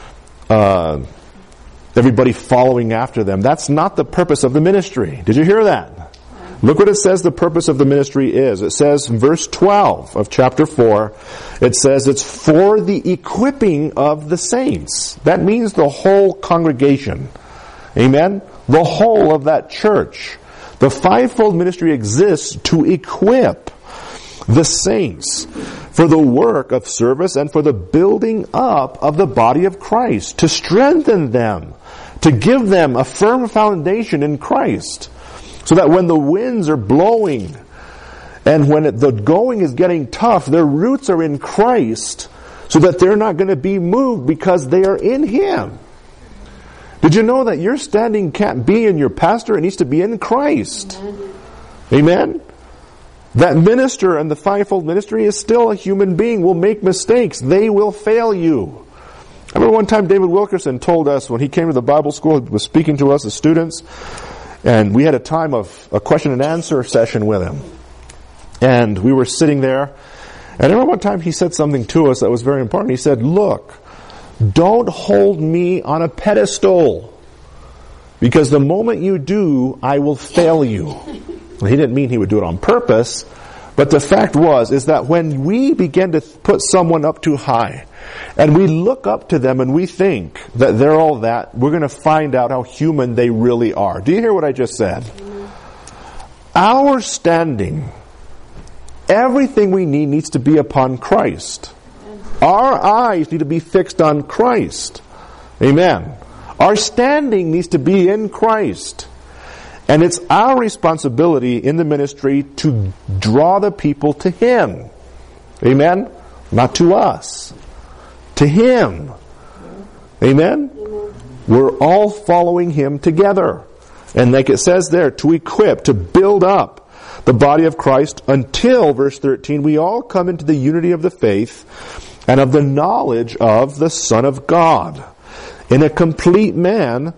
Speaker 1: everybody following after them. That's not the purpose of the ministry. Did you hear that? Look what it says the purpose of the ministry is. It says in verse 12 of chapter 4, it says it's for the equipping of the saints. That means the whole congregation. Amen? The whole of that church. The fivefold ministry exists to equip the saints for the work of service and for the building up of the body of Christ, to strengthen them, to give them a firm foundation in Christ, so that when the winds are blowing and when the going is getting tough, their roots are in Christ, so that they're not going to be moved because they are in Him. Did you know that your standing can't be in your pastor? It needs to be in Christ. Amen? That minister and the fivefold ministry is still a human being, will make mistakes. They will fail you. I remember one time David Wilkerson told us when he came to the Bible school, he was speaking to us as students, and we had a time of a question and answer session with him. And we were sitting there, and I remember one time he said something to us that was very important. He said, look, don't hold me on a pedestal, because the moment you do, I will fail you. Well, he didn't mean he would do it on purpose, But the fact is that when we begin to put someone up too high, and we look up to them and we think that they're all that, we're going to find out how human they really are. Do you hear what I just said? Our standing, everything we need needs to be upon Christ. Our eyes need to be fixed on Christ. Amen. Our standing needs to be in Christ. And it's our responsibility in the ministry to draw the people to Him. Amen? Not to us. To Him. Amen? We're all following Him together. And like it says there, to equip, to build up the body of Christ until, verse 13, we all come into the unity of the faith and of the knowledge of the Son of God. In a complete man,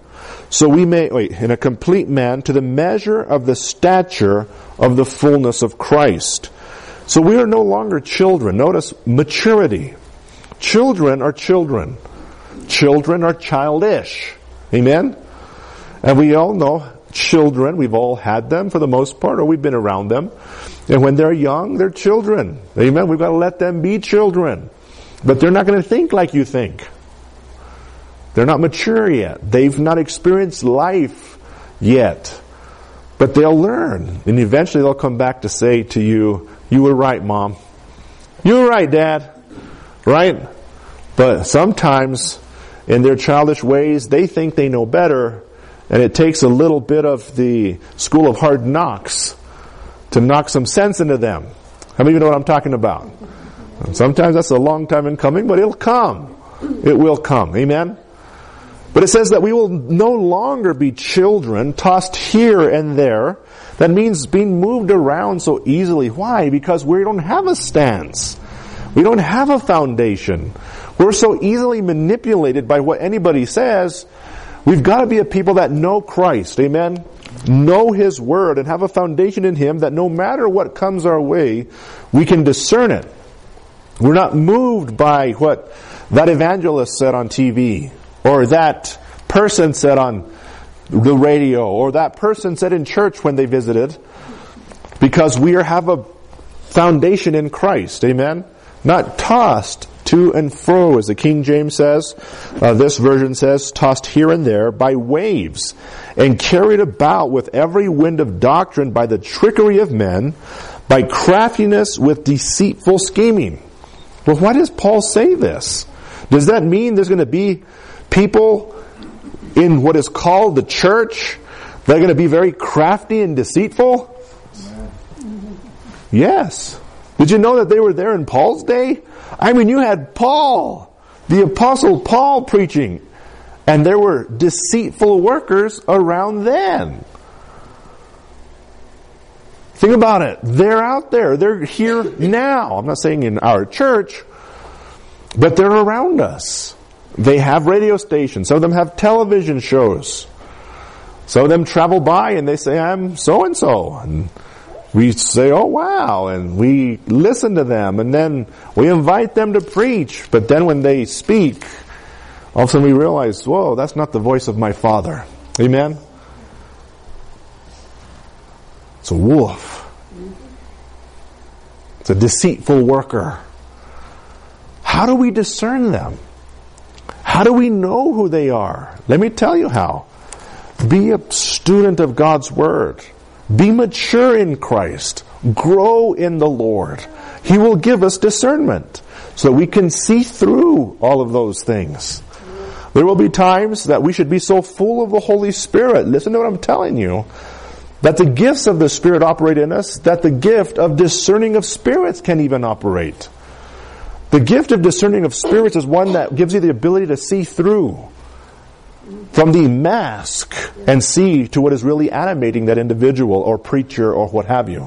Speaker 1: in a complete man to the measure of the stature of the fullness of Christ. So we are no longer children. Notice maturity. Children are children. Children are childish. Amen? And we all know children, we've all had them for the most part, or we've been around them. And when they're young, they're children. Amen? We've got to let them be children. But they're not going to think like you think. They're not mature yet. They've not experienced life yet. But they'll learn. And eventually they'll come back to say to you, you were right, Mom. You were right, Dad. Right? But sometimes, in their childish ways, they think they know better. And it takes a little bit of the school of hard knocks to knock some sense into them. How many of you know what I'm talking about? And sometimes that's a long time in coming, but it'll come. It will come. Amen? But it says that we will no longer be children tossed here and there. That means being moved around so easily. Why? Because we don't have a stance. We don't have a foundation. We're so easily manipulated by what anybody says. We've got to be a people that know Christ. Amen? Know His Word and have a foundation in Him that no matter what comes our way, we can discern it. We're not moved by what that evangelist said on TV, or that person said on the radio, or that person said in church when they visited, because we have a foundation in Christ. Amen? Not tossed to and fro, as the King James says. This version says, tossed here and there by waves, and carried about with every wind of doctrine by the trickery of men, by craftiness with deceitful scheming. Well, why does Paul say this? Does that mean there's going to be people in what is called the church that are going to be very crafty and deceitful? Yes. Did you know that they were there in Paul's day? I mean, you had Paul, the Apostle Paul preaching, and there were deceitful workers around then. Think about it. They're out there. They're here now. I'm not saying in our church, but they're around us. They have radio stations. Some of them have television shows. Some of them travel by and they say, I'm so-and-so. And we say, oh wow. And we listen to them. And then we invite them to preach. But then when they speak, all of a sudden we realize, whoa, that's not the voice of my Father. Amen? It's a wolf. It's a deceitful worker. How do we discern them? How do we know who they are? Let me tell you how. Be a student of God's Word. Be mature in Christ. Grow in the Lord. He will give us discernment so that we can see through all of those things. There will be times that we should be so full of the Holy Spirit. Listen to what I'm telling you. That the gifts of the Spirit operate in us, that the gift of discerning of spirits can even operate. The gift of discerning of spirits is one that gives you the ability to see through from the mask and see to what is really animating that individual or preacher or what have you.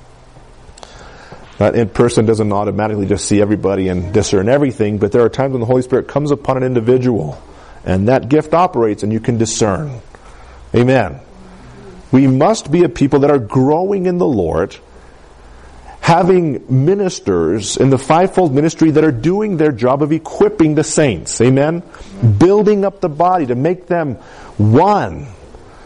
Speaker 1: That person doesn't automatically just see everybody and discern everything, but there are times when the Holy Spirit comes upon an individual and that gift operates and you can discern. Amen. We must be a people that are growing in the Lord, having ministers in the fivefold ministry that are doing their job of equipping the saints. Amen? Building up the body to make them one.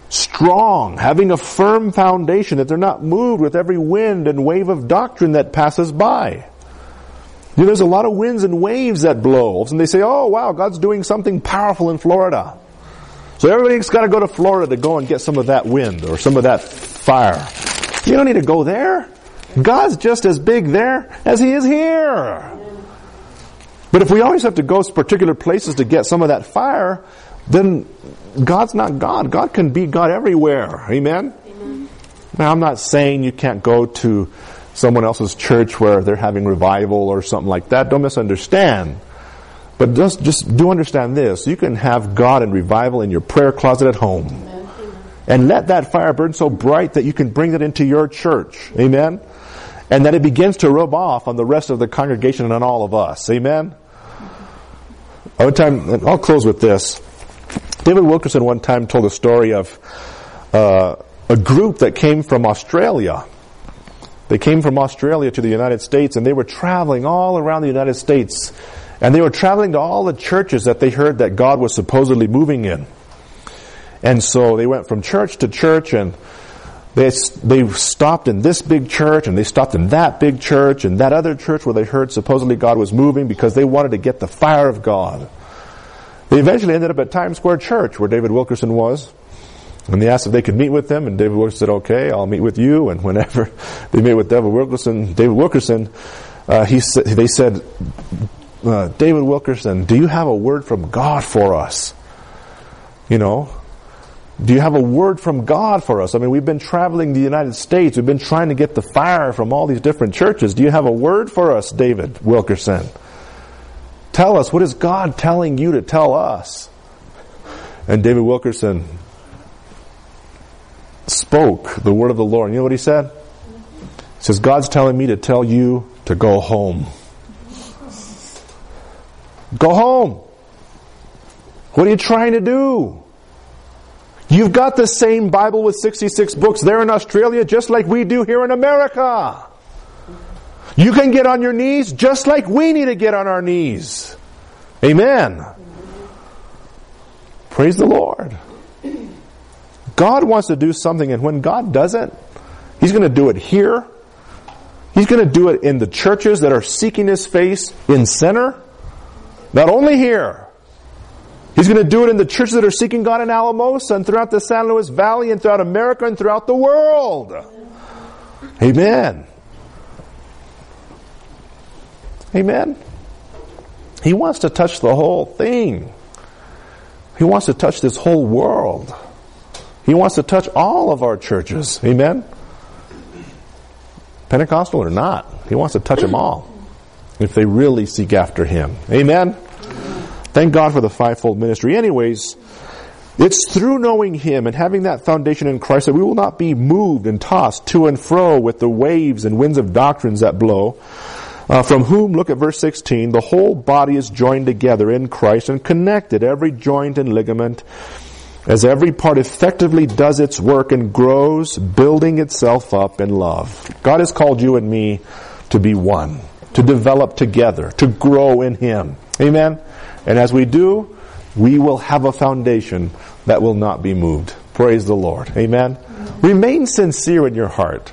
Speaker 1: strong, having a firm foundation, that they're not moved with every wind and wave of doctrine that passes by. You know, there's a lot of winds and waves that blow, and they say, oh wow, God's doing something powerful in Florida. So everybody's got to go to Florida to go and get some of that wind or some of that fire. You don't need to go there. God's just as big there as He is here. But if we always have to go to particular places to get some of that fire, then God's not God. God can be God everywhere. Amen? Amen. Now, I'm not saying you can't go to someone else's church where they're having revival or something like that. Don't misunderstand. But just do understand this. You can have God and revival in your prayer closet at home. Amen. And let that fire burn so bright that you can bring it into your church. Amen? And that it begins to rub off on the rest of the congregation and on all of us. Amen? One time, and I'll close with this. David Wilkerson one time told a story of a group that came from Australia. They came from Australia to the United States, and they were traveling all around the United States. And they were traveling to all the churches that they heard that God was supposedly moving in. And so they went from church to church, and they stopped in this big church, and they stopped in that big church, and that other church where they heard supposedly God was moving, because they wanted to get the fire of God. They eventually ended up at Times Square Church, where David Wilkerson was. And they asked if they could meet with him, and David Wilkerson said, okay, I'll meet with you. And whenever they met with David Wilkerson, they said, David Wilkerson, do you have a word from God for us? You know, do you have a word from God for us? I mean, we've been traveling the United States. We've been trying to get the fire from all these different churches. Do you have a word for us, David Wilkerson? Tell us, what is God telling you to tell us? And David Wilkerson spoke the word of the Lord. You know what he said? He says, God's telling me to tell you to go home. Go home. What are you trying to do? You've got the same Bible with 66 books there in Australia just like we do here in America. You can get on your knees just like we need to get on our knees. Amen. Praise the Lord. God wants to do something, and when God does it, He's going to do it here. He's going to do it in the churches that are seeking His face in center. Not only here. He's going to do it in the churches that are seeking God in Alamosa and throughout the San Luis Valley and throughout America and throughout the world. Amen. Amen. He wants to touch the whole thing. He wants to touch this whole world. He wants to touch all of our churches. Amen. Pentecostal or not, He wants to touch them all if they really seek after Him. Amen. Thank God for the fivefold ministry. Anyways, it's through knowing Him and having that foundation in Christ that we will not be moved and tossed to and fro with the waves and winds of doctrines that blow. From whom, look at verse 16, the whole body is joined together in Christ and connected, every joint and ligament, as every part effectively does its work and grows, building itself up in love. God has called you and me to be one, to develop together, to grow in Him. Amen? And as we do, we will have a foundation that will not be moved. Praise the Lord. Amen? Remain sincere in your heart.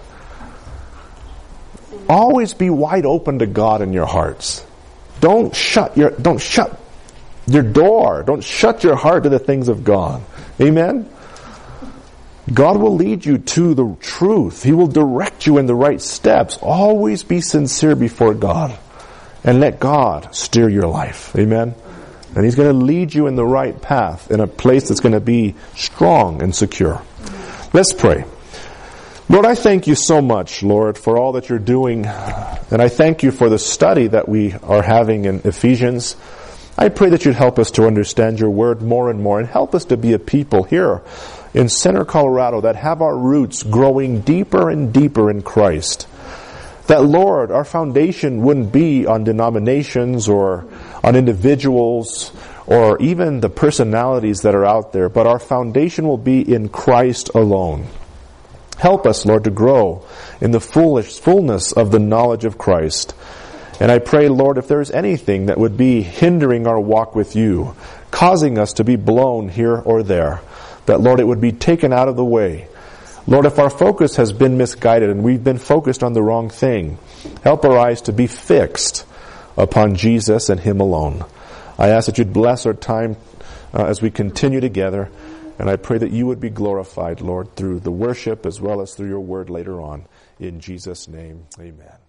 Speaker 1: Always be wide open to God in your hearts. Don't shut your door. Don't shut your heart to the things of God. Amen? God will lead you to the truth. He will direct you in the right steps. Always be sincere before God. And let God steer your life. Amen? And He's going to lead you in the right path, in a place that's going to be strong and secure. Let's pray. Lord, I thank You so much, Lord, for all that You're doing. And I thank You for the study that we are having in Ephesians. I pray that You'd help us to understand Your Word more and more, and help us to be a people here in Center, Colorado, that have our roots growing deeper and deeper in Christ. That, Lord, our foundation wouldn't be on denominations or on individuals or even the personalities that are out there, but our foundation will be in Christ alone. Help us, Lord, to grow in the fullness of the knowledge of Christ. And I pray, Lord, if there is anything that would be hindering our walk with You, causing us to be blown here or there, that, Lord, it would be taken out of the way. Lord, if our focus has been misguided and we've been focused on the wrong thing, help our eyes to be fixed upon Jesus and Him alone. I ask that you'd bless our time as we continue together, and I pray that you would be glorified, Lord, through the worship as well as through your word later on. In Jesus' name, amen.